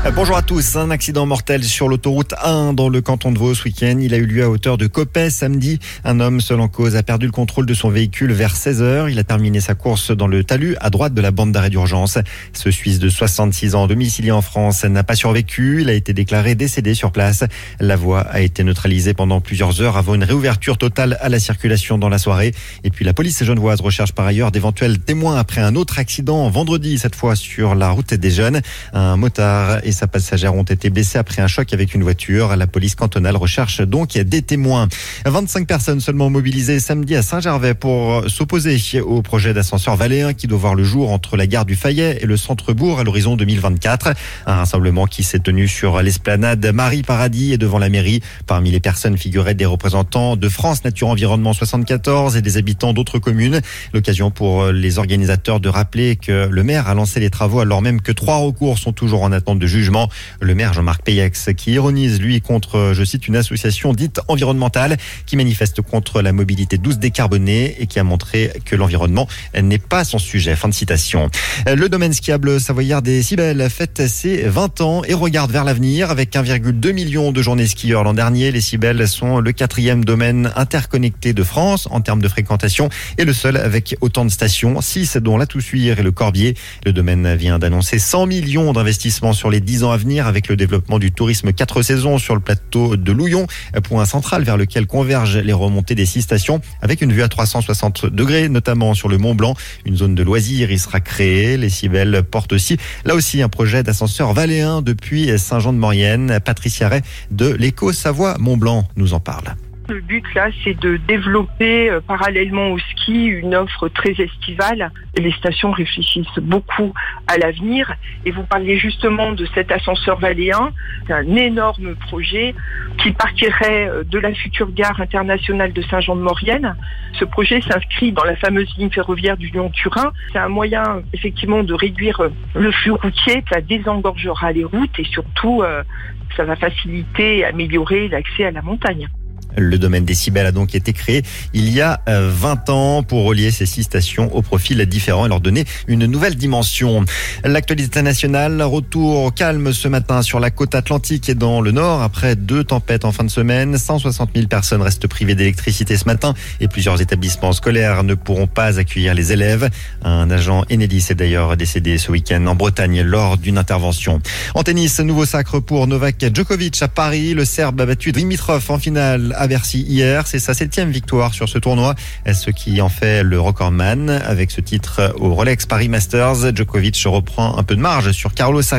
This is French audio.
Bonjour à tous. Un accident mortel sur l'autoroute 1 dans le canton de Vaud ce week-end. Il a eu lieu à hauteur de Coppet samedi. Un homme seul en cause a perdu le contrôle de son véhicule vers 16h. Il a terminé sa course dans le talus à droite de la bande d'arrêt d'urgence. Ce Suisse de 66 ans domicilié en France n'a pas survécu. Il a été déclaré décédé sur place. La voie a été neutralisée pendant plusieurs heures avant une réouverture totale à la circulation dans la soirée. Et puis la police genevoise recherche par ailleurs d'éventuels témoins après un autre accident vendredi, cette fois sur la route des Jeunes. Un motard et sa passagère ont été blessés après un choc avec une voiture. La police cantonale recherche donc des témoins. 25 personnes seulement mobilisées samedi à Saint-Gervais pour s'opposer au projet d'ascenseur Valléen qui doit voir le jour entre la gare du Fayet et le centre-bourg à l'horizon 2024. Un rassemblement qui s'est tenu sur l'esplanade Marie-Paradis et devant la mairie. Parmi les personnes figuraient des représentants de France Nature Environnement 74 et des habitants d'autres communes. L'occasion pour les organisateurs de rappeler que le maire a lancé les travaux alors même que 3 recours sont toujours en attente de jugement. Le maire Jean-Marc Payex qui ironise, lui, contre, je cite, une association dite environnementale qui manifeste contre la mobilité douce décarbonée et qui a montré que l'environnement n'est pas son sujet. Fin de citation. Le domaine skiable savoyard des Cybèles fête ses 20 ans et regarde vers l'avenir. Avec 1,2 million de journées skieurs l'an dernier, les Cybèles sont le 4e domaine interconnecté de France en termes de fréquentation et le seul avec autant de stations, 6 dont la Toussuire et le Corbier. Le domaine vient d'annoncer 100 millions d'investissements sur les 10 ans à venir avec le développement du tourisme 4 saisons sur le plateau de Louillon, point central vers lequel convergent les remontées des 6 stations avec une vue à 360 degrés, notamment sur le Mont Blanc. Une zone de loisirs y sera créée. Les Cybèles portent aussi, là aussi, un projet d'ascenseur valléen depuis Saint-Jean-de-Maurienne. Patricia Ray de l'Éco-Savoie Mont-Blanc nous en parle. Le but là, c'est de développer parallèlement au ski une offre très estivale. Les stations réfléchissent beaucoup à l'avenir et vous parliez justement de cet ascenseur valléen. C'est un énorme projet qui partirait de la future gare internationale de Saint-Jean-de-Maurienne. Ce projet s'inscrit dans la fameuse ligne ferroviaire du Lyon-Turin. C'est un moyen effectivement de réduire le flux routier, ça désengorgera les routes et surtout ça va faciliter et améliorer l'accès à la montagne. Le domaine des Cybèles a donc été créé il y a 20 ans pour relier ces 6 stations aux profils différents et leur donner une nouvelle dimension. L'actualité nationale, retour calme ce matin sur la côte atlantique et dans le nord après 2 tempêtes en fin de semaine. 160 000 personnes restent privées d'électricité ce matin et plusieurs établissements scolaires ne pourront pas accueillir les élèves. Un agent Enedis est d'ailleurs décédé ce week-end en Bretagne lors d'une intervention. En tennis, nouveau sacre pour Novak Djokovic à Paris. Le Serbe a battu Dimitrov en finale à Bercy hier. C'est sa 7e victoire sur ce tournoi, ce qui en fait le recordman. Avec ce titre au Rolex Paris Masters, Djokovic reprend un peu de marge sur Carlos